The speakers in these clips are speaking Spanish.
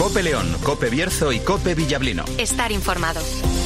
COPE León, COPE Bierzo y COPE Villablino. Estar informado.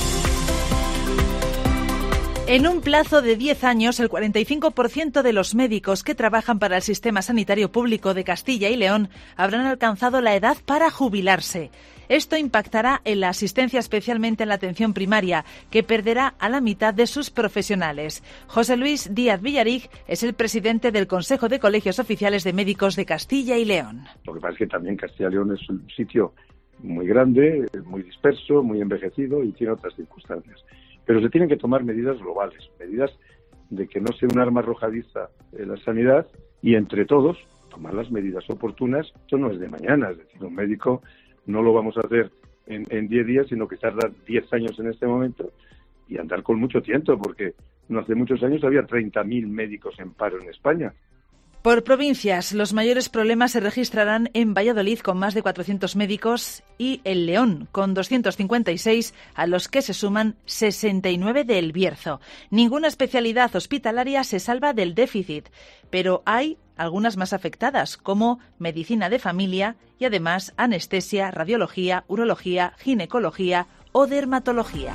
En un plazo de 10 años, el 45% de los médicos que trabajan para el sistema sanitario público de Castilla y León habrán alcanzado la edad para jubilarse. Esto impactará en la asistencia, especialmente en la atención primaria, que perderá a la mitad de sus profesionales. José Luis Díaz Villarig es el presidente del Consejo de Colegios Oficiales de Médicos de Castilla y León. Lo que pasa es que también Castilla y León es un sitio muy grande, muy disperso, muy envejecido y tiene otras circunstancias. Pero se tienen que tomar medidas globales, medidas de que no sea un arma arrojadiza en la sanidad y entre todos tomar las medidas oportunas. Esto no es de mañana, es decir, un médico no lo vamos a hacer en 10 días, sino que tarda 10 años en este momento y andar con mucho tiento, porque no hace muchos años había 30.000 médicos en paro en España. Por provincias, los mayores problemas se registrarán en Valladolid con más de 400 médicos y en León con 256, a los que se suman 69 de El Bierzo. Ninguna especialidad hospitalaria se salva del déficit, pero hay algunas más afectadas, como medicina de familia y además anestesia, radiología, urología, ginecología o dermatología.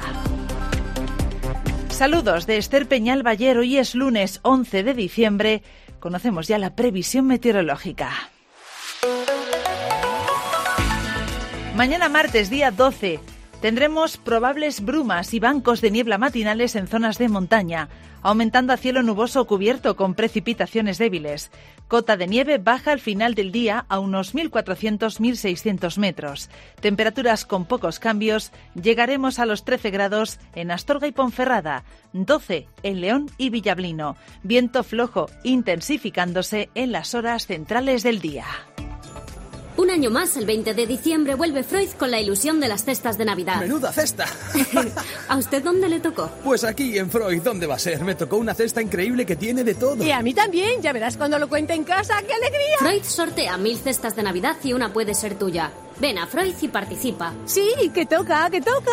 Saludos de Esther Peñal Bayer. Hoy es lunes 11 de diciembre. Conocemos ya la previsión meteorológica. Mañana martes, día 12, tendremos probables brumas y bancos de niebla matinales en zonas de montaña, aumentando a cielo nuboso o cubierto con precipitaciones débiles. Cota de nieve baja al final del día a unos 1.400-1.600 metros. Temperaturas con pocos cambios. Llegaremos a los 13 grados en Astorga y Ponferrada, 12 en León y Villablino. Viento flojo intensificándose en las horas centrales del día. Un año más, el 20 de diciembre, vuelve Freud con la ilusión de las cestas de Navidad. ¡Menuda cesta! ¿A usted dónde le tocó? Pues aquí, en Freud. ¿Dónde va a ser? Me tocó una cesta increíble que tiene de todo. Y a mí también. Ya verás cuando lo cuente en casa. ¡Qué alegría! Freud sortea 1000 cestas de Navidad y una puede ser tuya. Ven a Freud y participa. Sí, que toca, que toca.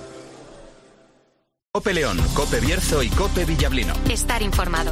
COPE León, COPE Bierzo y COPE Villablino. Estar informado.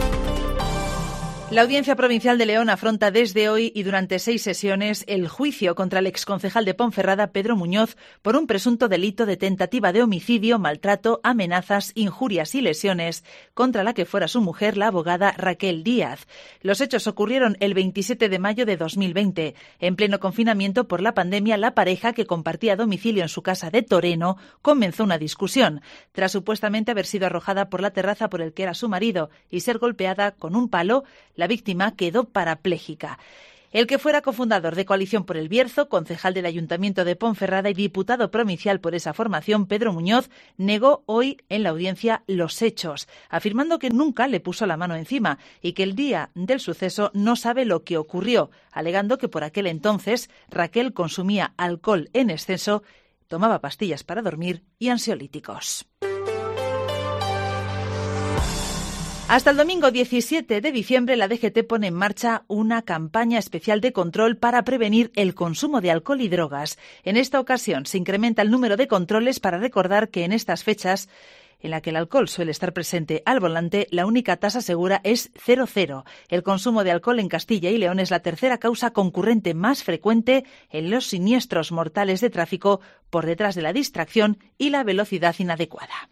La Audiencia Provincial de León afronta desde hoy y durante 6 sesiones el juicio contra el exconcejal de Ponferrada, Pedro Muñoz, por un presunto delito de tentativa de homicidio, maltrato, amenazas, injurias y lesiones contra la que fuera su mujer, la abogada Raquel Díaz. Los hechos ocurrieron el 27 de mayo de 2020. En pleno confinamiento por la pandemia, la pareja, que compartía domicilio en su casa de Toreno, comenzó una discusión. Tras supuestamente haber sido arrojada por la terraza por el que era su marido y ser golpeada con un palo, la víctima quedó parapléjica. El que fuera cofundador de Coalición por el Bierzo, concejal del Ayuntamiento de Ponferrada y diputado provincial por esa formación, Pedro Muñoz, negó hoy en la audiencia los hechos, afirmando que nunca le puso la mano encima y que el día del suceso no sabe lo que ocurrió, alegando que por aquel entonces Raquel consumía alcohol en exceso, tomaba pastillas para dormir y ansiolíticos. Hasta el domingo 17 de diciembre, la DGT pone en marcha una campaña especial de control para prevenir el consumo de alcohol y drogas. En esta ocasión se incrementa el número de controles para recordar que en estas fechas, en la que el alcohol suele estar presente al volante, la única tasa segura es 0,0. El consumo de alcohol en Castilla y León es la tercera causa concurrente más frecuente en los siniestros mortales de tráfico, por detrás de la distracción y la velocidad inadecuada.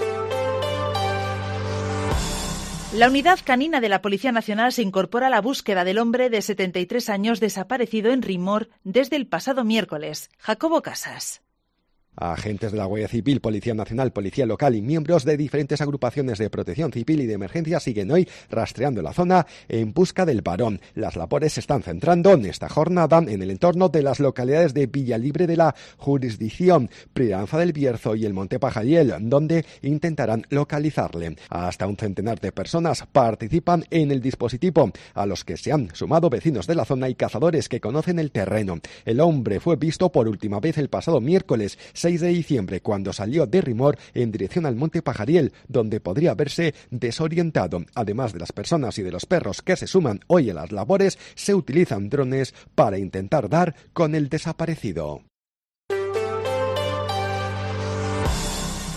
La unidad canina de la Policía Nacional se incorpora a la búsqueda del hombre de 73 años desaparecido en Rimor desde el pasado miércoles. Jacobo Casas. Agentes de la Guardia Civil, Policía Nacional, Policía Local y miembros de diferentes agrupaciones de protección civil y de emergencia siguen hoy rastreando la zona en busca del varón. Las labores se están centrando en esta jornada en el entorno de las localidades de Villalibre de la jurisdicción, Pridanza del Bierzo y el Monte Pajariel, donde intentarán localizarle. Hasta un centenar de personas participan en el dispositivo, a los que se han sumado vecinos de la zona y cazadores que conocen el terreno. El hombre fue visto por última vez el pasado miércoles 6 de diciembre, cuando salió de Rimor en dirección al Monte Pajariel, donde podría haberse desorientado. Además de las personas y de los perros que se suman hoy a las labores, se utilizan drones para intentar dar con el desaparecido.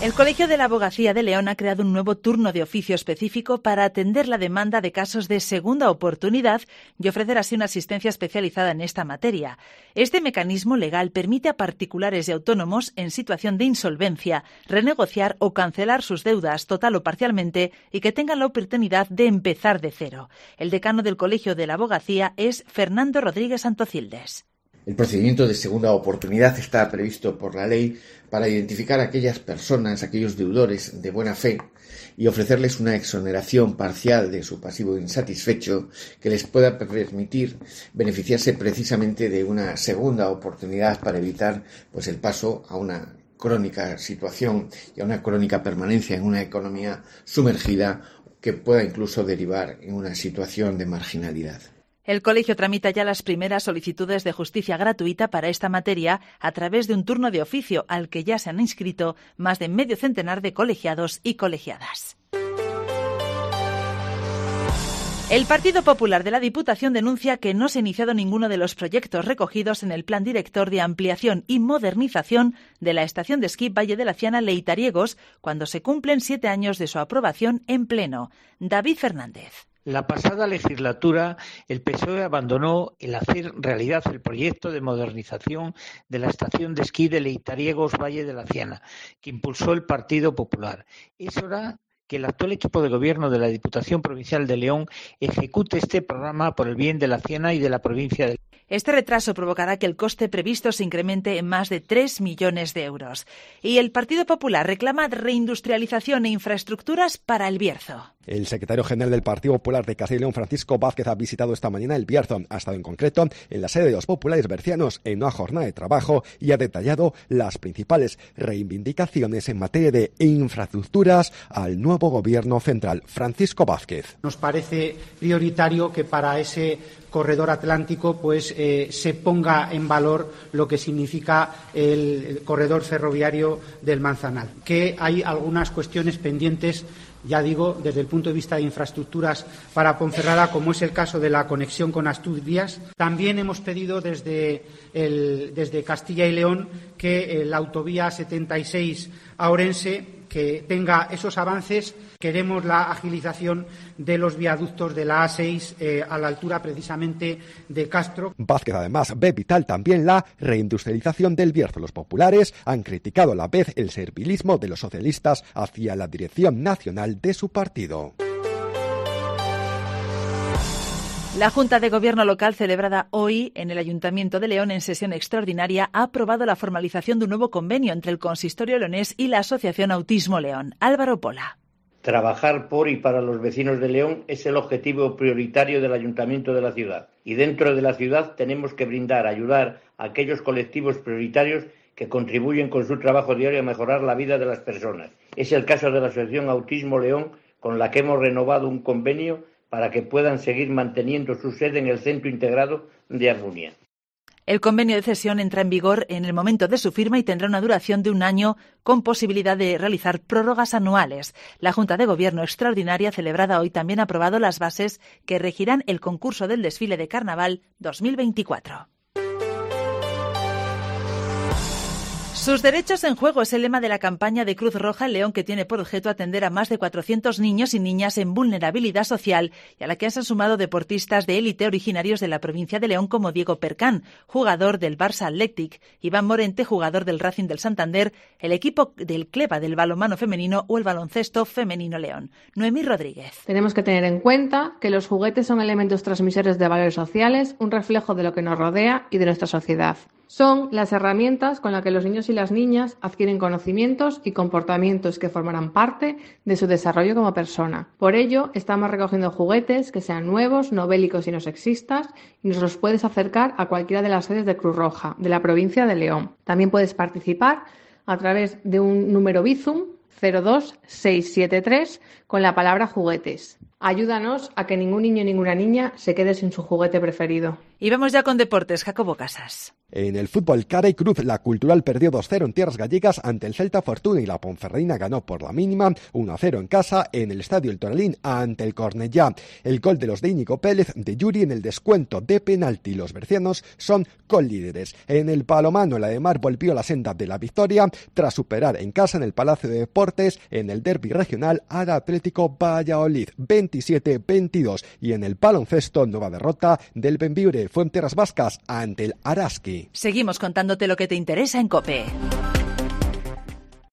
El Colegio de la Abogacía de León ha creado un nuevo turno de oficio específico para atender la demanda de casos de segunda oportunidad y ofrecer así una asistencia especializada en esta materia. Este mecanismo legal permite a particulares y autónomos en situación de insolvencia renegociar o cancelar sus deudas total o parcialmente y que tengan la oportunidad de empezar de cero. El decano del Colegio de la Abogacía es Fernando Rodríguez Santocildes. El procedimiento de segunda oportunidad está previsto por la ley para identificar a aquellas personas, aquellos deudores de buena fe y ofrecerles una exoneración parcial de su pasivo insatisfecho que les pueda permitir beneficiarse precisamente de una segunda oportunidad para evitar el paso a una crónica situación y a una crónica permanencia en una economía sumergida que pueda incluso derivar en una situación de marginalidad. El colegio tramita ya las primeras solicitudes de justicia gratuita para esta materia a través de un turno de oficio al que ya se han inscrito más de medio centenar de colegiados y colegiadas. El Partido Popular de la Diputación denuncia que no se ha iniciado ninguno de los proyectos recogidos en el Plan Director de Ampliación y Modernización de la Estación de Esquí Valle de la Ciana Leitariegos cuando se cumplen 7 años de su aprobación en pleno. David Fernández. La pasada legislatura, el PSOE abandonó el hacer realidad el proyecto de modernización de la estación de esquí de Leitariegos Valle de la Ciana, que impulsó el Partido Popular. Es hora que el actual equipo de gobierno de la Diputación Provincial de León ejecute este programa por el bien de la Ciana y de la provincia de León. Este retraso provocará que el coste previsto se incremente en más de 3 millones de euros. Y el Partido Popular reclama reindustrialización e infraestructuras para el Bierzo. El secretario general del Partido Popular de Castilla y León, Francisco Vázquez, ha visitado esta mañana el Bierzo. Ha estado en concreto en la sede de los populares bercianos en una jornada de trabajo y ha detallado las principales reivindicaciones en materia de infraestructuras al nuevo gobierno central. Francisco Vázquez. Nos parece prioritario que para ese corredor atlántico se ponga en valor lo que significa el corredor ferroviario del Manzanal, que hay algunas cuestiones pendientes, ya digo, desde el punto de vista de infraestructuras para Ponferrada, como es el caso de la conexión con Asturias. También hemos pedido desde Castilla y León que la autovía 76 a Orense que tenga esos avances. Queremos la agilización de los viaductos de la A6 a la altura precisamente de Castro. Vázquez además ve vital también la reindustrialización del Bierzo. Los populares han criticado a la vez el servilismo de los socialistas hacia la dirección nacional de su partido. La Junta de Gobierno local, celebrada hoy en el Ayuntamiento de León en sesión extraordinaria, ha aprobado la formalización de un nuevo convenio entre el Consistorio leonés y la Asociación Autismo León. Álvaro Pola. Trabajar por y para los vecinos de León es el objetivo prioritario del Ayuntamiento de la ciudad. Y dentro de la ciudad tenemos que ayudar a aquellos colectivos prioritarios que contribuyen con su trabajo diario a mejorar la vida de las personas. Es el caso de la Asociación Autismo León, con la que hemos renovado un convenio para que puedan seguir manteniendo su sede en el Centro Integrado de Armonía. El convenio de cesión entra en vigor en el momento de su firma y tendrá una duración de 1 año con posibilidad de realizar prórrogas anuales. La Junta de Gobierno extraordinaria celebrada hoy también ha aprobado las bases que regirán el concurso del desfile de Carnaval 2024. Sus derechos en juego es el lema de la campaña de Cruz Roja en León, que tiene por objeto atender a más de 400 niños y niñas en vulnerabilidad social y a la que se han sumado deportistas de élite originarios de la provincia de León como Diego Percán, jugador del Barça Athletic, Iván Morente, jugador del Racing del Santander, el equipo del Cleva del balonmano femenino o el baloncesto femenino León. Noemí Rodríguez. Tenemos que tener en cuenta que los juguetes son elementos transmisores de valores sociales, un reflejo de lo que nos rodea y de nuestra sociedad. Son las herramientas con las que los niños y las niñas adquieren conocimientos y comportamientos que formarán parte de su desarrollo como persona. Por ello, estamos recogiendo juguetes que sean nuevos, no bélicos y no sexistas, y nos los puedes acercar a cualquiera de las sedes de Cruz Roja de la provincia de León. También puedes participar a través de un número Bizum 02673 con la palabra juguetes. Ayúdanos a que ningún niño y ninguna niña se quede sin su juguete preferido. Y vamos ya con deportes. Jacobo Casas. En el fútbol, cara y cruz, la Cultural perdió 2-0 en tierras gallegas ante el Celta Fortuna y la Ponferradina ganó por la mínima 1-0 en casa en el Estadio El Toralín ante el Cornellá. El gol de los de Íñigo Pérez de Yuri en el descuento de penalti. Los bercianos son colíderes. En el balonmano, la de Mar volvió a la senda de la victoria tras superar en casa en el Palacio de Deportes en el derbi regional al Atlético Valladolid 27-22. Y en el baloncesto, nueva derrota del Benviure Fuenterras Vascas ante el Araski. Seguimos contándote lo que te interesa en COPE.